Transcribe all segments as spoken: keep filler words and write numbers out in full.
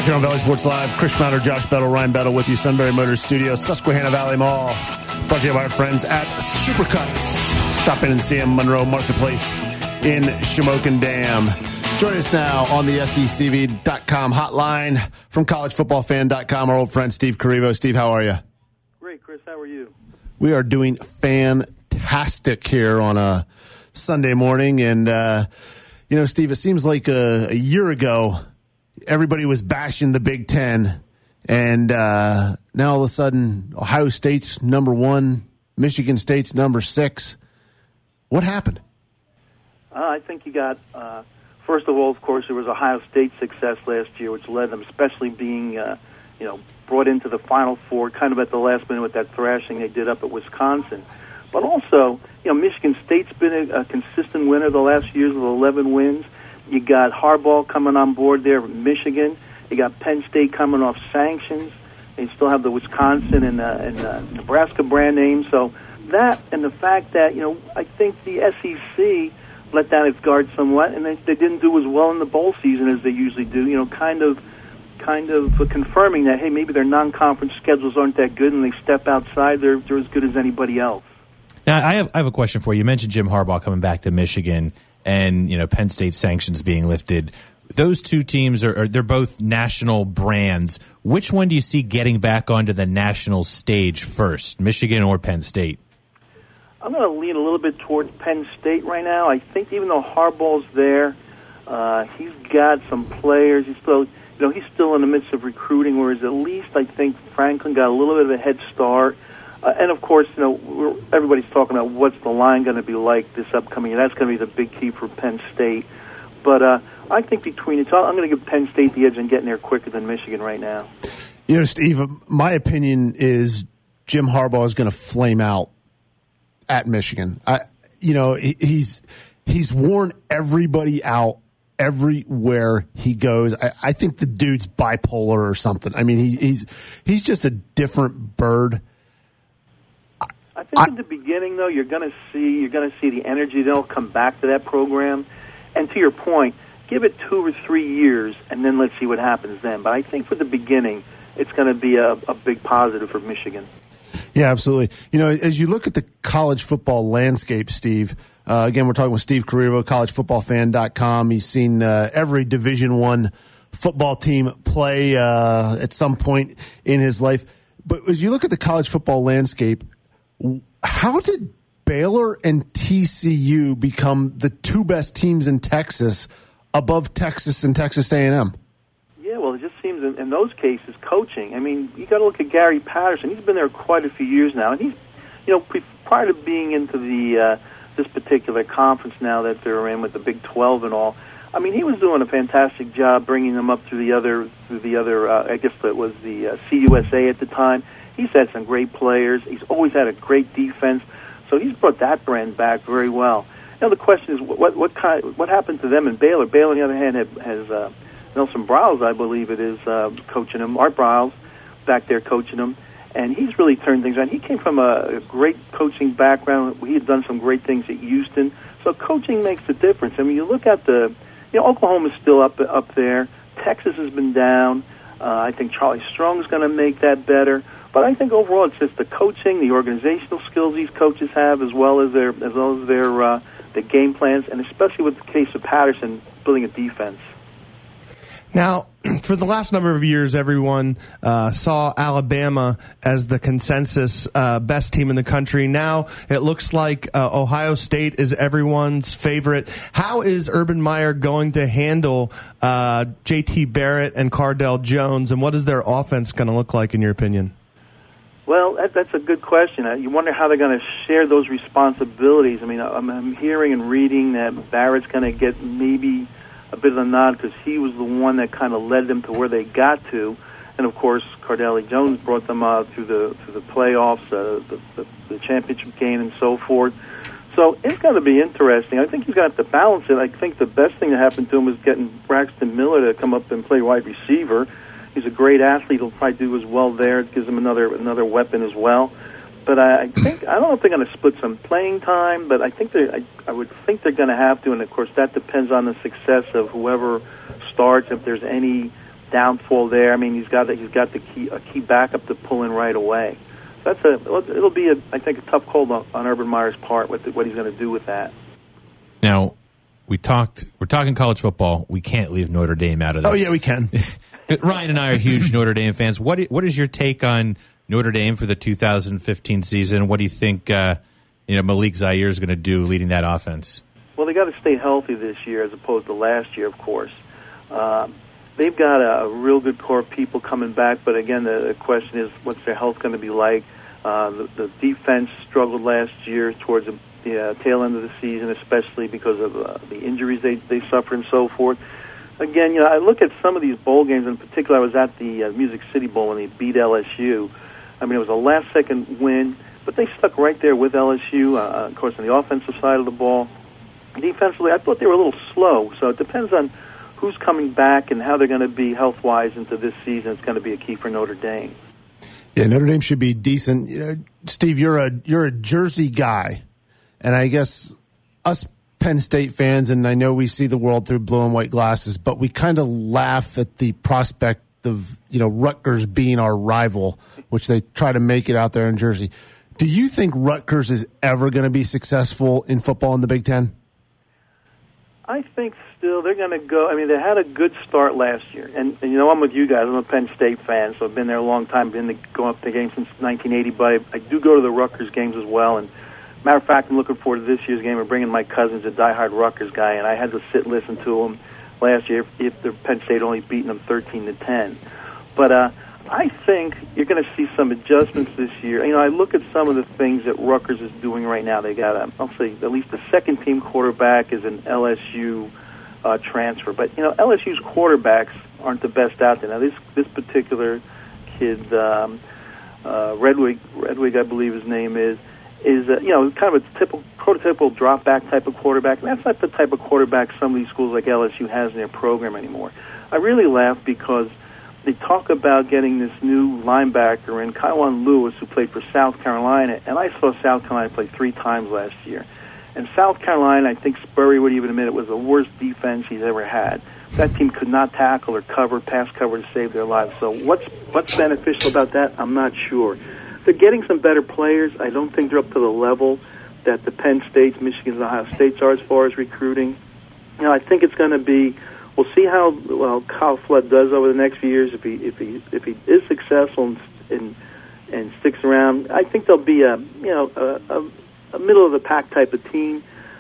Back here on Valley Sports Live, Chris Schmatter, Josh Bettle, Ryan Bettle with you, Sunbury Motors Studio, Susquehanna Valley Mall. Brought to you by our friends at Supercuts. Stop in and see them, Monroe Marketplace in Shamokin Dam. Join us now on the S E C V dot com hotline from college football fan dot com. Our old friend Steve Carivo. Steve, how are you? Great, Chris. How are you? We are doing fantastic here on a Sunday morning. And, uh, you know, Steve, it seems like a, a year ago, everybody was bashing the Big Ten, and uh, now all of a sudden, Ohio State's number one, Michigan State's number six. What happened? Uh, I think you got, uh, first of all, of course, there was Ohio State's success last year, which led them, especially being, uh, you know, brought into the Final Four kind of at the last minute with that thrashing they did up at Wisconsin. But also, you know, Michigan State's been a, a consistent winner the last few years with eleven wins. You got Harbaugh coming on board there from Michigan. You got Penn State coming off sanctions. They still have the Wisconsin and, uh, and uh, Nebraska brand names. So that and the fact that, you know, I think the S E C let down its guard somewhat, and they, they didn't do as well in the bowl season as they usually do, you know, kind of kind of confirming that, hey, maybe their non-conference schedules aren't that good, and they step outside, they're, they're as good as anybody else. Now, I have, I have a question for you. You mentioned Jim Harbaugh coming back to Michigan, and, you know, Penn State sanctions being lifted. Those two teams are, are they're both national brands. Which one do you see getting back onto the national stage first, Michigan or Penn State? I'm going to lean a little bit towards Penn State right now. I think even though Harbaugh's there, uh, he's got some players. He's still, you know, he's still in the midst of recruiting. Whereas at least I think Franklin got a little bit of a head start. Uh, and, of course, you know, we're, everybody's talking about what's the line going to be like this upcoming year. That's going to be the big key for Penn State. But uh, I think between it, I'm going to give Penn State the edge in getting there quicker than Michigan right now. You know, Steve, my opinion is Jim Harbaugh is going to flame out at Michigan. I, you know, he, he's he's worn everybody out everywhere he goes. I, I think the dude's bipolar or something. I mean, he, he's he's just a different bird. I think I, in the beginning, though, you're going to see you're going to see the energy. They'll come back to that program, and to your point, give it two or three years, and then let's see what happens then. But I think for the beginning, it's going to be a, a big positive for Michigan. Yeah, absolutely. You know, as you look at the college football landscape, Steve. Uh, again, we're talking with Steve Carivo, college football fan dot com. He's seen uh, every Division One football team play uh, at some point in his life. But as you look at the college football landscape, how did Baylor and T C U become the two best teams in Texas above Texas and Texas A and M? Yeah, well, it just seems in, in those cases, coaching. I mean, you got to look at Gary Patterson. He's been there quite a few years now, and he's, you know, pre- prior to being into the uh, this particular conference now that they're in with the Big twelve and all. I mean, he was doing a fantastic job bringing them up through the other through the other. Uh, I guess it was the uh, C U S A at the time. He's had some great players. He's always had a great defense, so he's brought that brand back very well. Now the question is, what what kind, what happened to them in Baylor? Baylor, on the other hand, have, has uh, Nelson Briles, I believe it is, uh, coaching him. Art Briles back there coaching him, and he's really turned things around. He came from a, a great coaching background. He had done some great things at Houston, so coaching makes a difference. I mean, you look at the, you know, Oklahoma's still up up there. Texas has been down. Uh, I think Charlie Strong's going to make that better. But I think overall it's just the coaching, the organizational skills these coaches have, as well as their as well as their uh, the game plans, and especially with the case of Patterson building a defense. Now, for the last number of years, everyone uh, saw Alabama as the consensus uh, best team in the country. Now it looks like uh, Ohio State is everyone's favorite. How is Urban Meyer going to handle uh, J T Barrett and Cardale Jones, and what is their offense going to look like, in your opinion? Well, that, that's a good question. Uh, you wonder how they're going to share those responsibilities. I mean, I'm, I'm hearing and reading that Barrett's going to get maybe a bit of a nod because he was the one that kind of led them to where they got to, and of course, Cardale Jones brought them out through the through the playoffs, uh, the, the the championship game, and so forth. So it's going to be interesting. I think he's going to have to balance it. I think the best thing that happened to him was getting Braxton Miller to come up and play wide receiver. He's a great athlete. He'll probably do as well there. It gives him another another weapon as well. But I, I think I don't know if they're going to split some playing time, but I think they I, I would think they're going to have to, and of course that depends on the success of whoever starts. If there's any downfall there. I mean, he's got the, he's got the key a key backup to pull in right away. So that's a it'll be a I think a tough call on, on Urban Meyer's part with the, what he's going to do with that. Now, we talked. We're talking college football. We can't leave Notre Dame out of this. Oh yeah, we can. Ryan and I are huge Notre Dame fans. What what is your take on Notre Dame for the two thousand fifteen season? What do you think uh, you know Malik Zaire is going to do leading that offense? Well, they got to stay healthy this year as opposed to last year, of course. Um, they've got a, a real good core of people coming back, but again, the, the question is, what's their health going to be like? Uh, the, the defense struggled last year towards the, the uh, tail end of the season, especially because of uh, the injuries they, they suffered and so forth. Again, you know, I look at some of these bowl games. In particular, I was at the uh, Music City Bowl when they beat L S U. I mean, it was a last-second win, but they stuck right there with L S U, uh, of course, on the offensive side of the ball. Defensively, I thought they were a little slow, so it depends on who's coming back and how they're going to be health-wise into this season. It's going to be a key for Notre Dame. Yeah, Notre Dame should be decent. You know, Steve, you're a you're a Jersey guy, and I guess us Penn State fans, and I know we see the world through blue and white glasses, but we kind of laugh at the prospect of, you know, Rutgers being our rival, which they try to make it out there in Jersey. Do you think Rutgers is ever going to be successful in football in the Big Ten? I think still they're going to go. I mean, they had a good start last year. And, and, you know, I'm with you guys. I'm a Penn State fan, so I've been there a long time, been to, going up to the game since nineteen eighty, but I, I do go to the Rutgers games as well. And matter of fact, I'm looking forward to this year's game. We're bringing my cousin's a diehard Rutgers guy, and I had to sit and listen to him last year if, if the Penn State only beaten them thirteen to ten. But uh, I think you're going to see some adjustments this year. You know, I look at some of the things that Rutgers is doing right now. They got, a, I'll say, at least the second-team quarterback is an L S U uh, transfer. But, you know, L S U's quarterbacks aren't the best out there. Now, this this particular kid, um, uh, Redwig, Redwig, I believe his name is, is, uh, you know, kind of a typical, prototypical drop-back type of quarterback. And that's not the type of quarterback some of these schools like L S U has in their program anymore. I really laugh because they talk about getting this new linebacker in Kylon Lewis, who played for South Carolina, and I saw South Carolina play three times last year. And South Carolina, I think Spurrier would even admit it, was the worst defense he's ever had. That team could not tackle or cover, pass cover to save their lives. So what's what's beneficial about that? I'm not sure. They're getting some better players. I don't think they're up to the level that the Penn States, Michigans, and Ohio States are as far as recruiting. You know, I think it's going to be. We'll see how well Kyle Flood does over the next few years. If he if he if he is successful and and, and sticks around, I think there'll be a you know a, a, a middle of the pack type of team.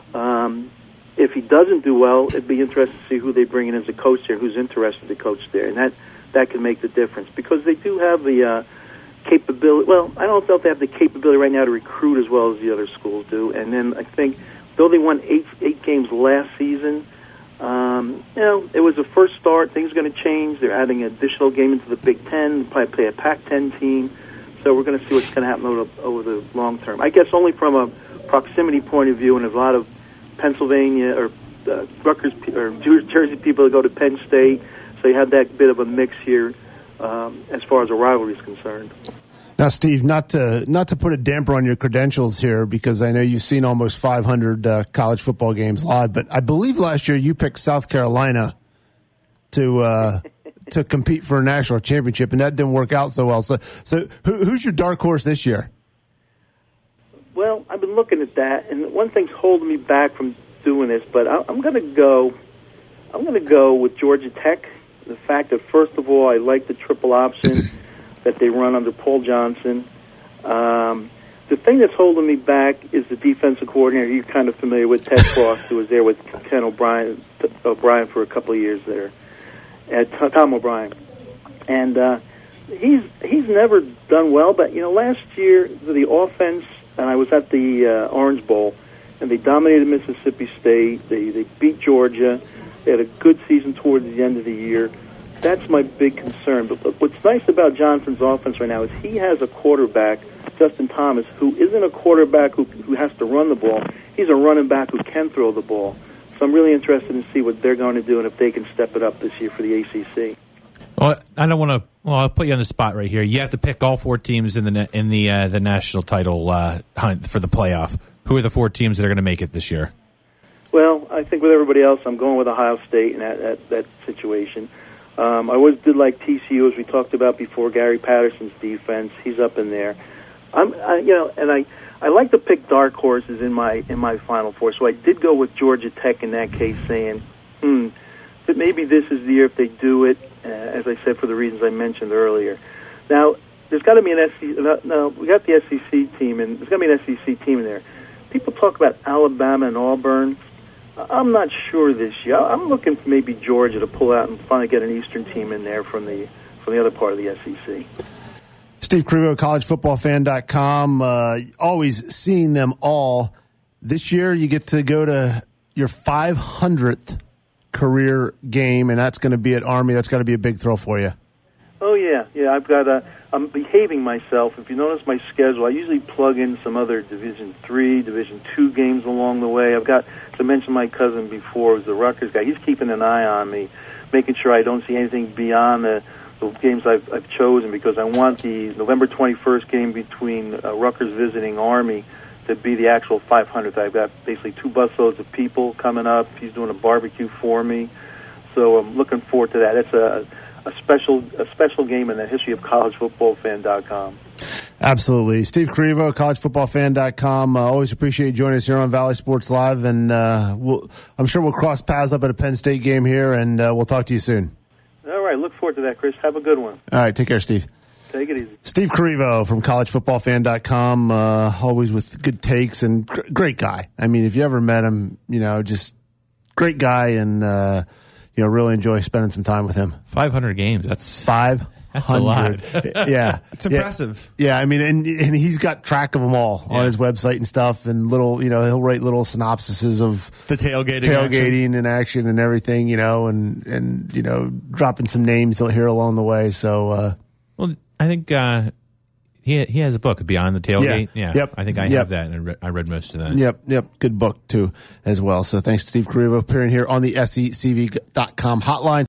Um, if he doesn't do well, it'd be interesting to see who they bring in as a coach there, who's interested to coach there, and that that can make the difference because they do have the uh, capability. Well, I don't know if they have the capability right now to recruit as well as the other schools do. And then I think though they won eight eight games last season. Um, you know, it was a first start. Things are going to change. They're adding an additional game into the Big Ten, probably play a Pac ten team. So we're going to see what's going to happen over, over the long term. I guess only from a proximity point of view, and a lot of Pennsylvania or uh, Rutgers or Jersey people that go to Penn State. So you have that bit of a mix here um, as far as a rivalry is concerned. Now, Steve, not to not to put a damper on your credentials here, because I know you've seen almost five hundred uh, college football games live, but I believe last year you picked South Carolina to uh, to compete for a national championship, and that didn't work out so well. So, so who, who's your dark horse this year? Well, I've been looking at that, and one thing's holding me back from doing this, but I, I'm going to go. I'm going to go with Georgia Tech. The fact that, first of all, I like the triple option that they run under Paul Johnson. Um, the thing that's holding me back is the defensive coordinator. You're kind of familiar with Ted Frost, who was there with Ken O'Brien, O'Brien for a couple of years there, at Tom O'Brien, and uh, he's he's never done well. But you know, last year the offense, and I was at the uh, Orange Bowl, and they dominated Mississippi State. They they beat Georgia. They had a good season towards the end of the year. That's my big concern. But what's nice about Johnson's offense right now is he has a quarterback, Justin Thomas, who isn't a quarterback who, who has to run the ball. He's a running back who can throw the ball. So I'm really interested to see what they're going to do and if they can step it up this year for the A C C. Well, I don't want to. Well, I'll put you on the spot right here. You have to pick all four teams in the in the uh, the national title uh, hunt for the playoff. Who are the four teams that are going to make it this year? Well, I think with everybody else, I'm going with Ohio State in that that, that situation. Um, I always did like T C U, as we talked about before. Gary Patterson's defense, he's up in there. I'm, I, you know, and I, I like to pick dark horses in my in my Final Four. So I did go with Georgia Tech in that case, saying, hmm, that maybe this is the year if they do it. Uh, as I said, for the reasons I mentioned earlier. Now, there's got to be an S E C. No, no, we got the S E C team, and there's got to be an S E C team in there. People talk about Alabama and Auburn. I'm not sure this year. I'm looking for maybe Georgia to pull out and finally get an Eastern team in there from the from the other part of the S E C. Steve Carrivo, college football fan dot com. Uh, always seeing them all. This year, you get to go to your five hundredth career game, and that's going to be at Army. That's got to be a big thrill for you. Oh yeah, yeah. I've got a. I'm behaving myself. If you notice my schedule, I usually plug in some other Division Three, Division Two games along the way. I've got, as I mentioned, my cousin before was the Rutgers guy. He's keeping an eye on me, making sure I don't see anything beyond the, the games I've, I've chosen, because I want the November twenty-first game between uh, Rutgers visiting Army to be the actual five hundredth. I've got basically two busloads of people coming up. He's doing a barbecue for me, so I'm looking forward to that. It's a a special a special game in the history of college football fan dot com. Absolutely. Steve Carrivo, college football fan dot com. Uh, always appreciate you joining us here on Valley Sports Live, and uh, we'll, I'm sure we'll cross paths up at a Penn State game here, and uh, we'll talk to you soon. All right. Look forward to that, Chris. Have a good one. All right. Take care, Steve. Take it easy. Steve Carrivo from college football fan dot com, uh, always with good takes, and gr- great guy. I mean, if you ever met him, you know, just great guy, and uh, you know, really enjoy spending some time with him. five hundred games. That's five hundred. That's a lot. Yeah. It's impressive. Yeah. yeah, I mean, and and he's got track of them all Yeah. on his website and stuff, and little, you know, he'll write little synopsises of The tailgating, tailgating action. and action and everything, you know, and, and, you know, dropping some names he'll hear along the way. So, uh, well. I think uh, he he has a book, Beyond the Tailgate. Yeah. Yeah. Yep. I think I Yep. have that, and I read, I read most of that. Yep, yep. Good book, too, as well. So thanks to Steve Carrivo appearing here on the S E C V dot com hotline.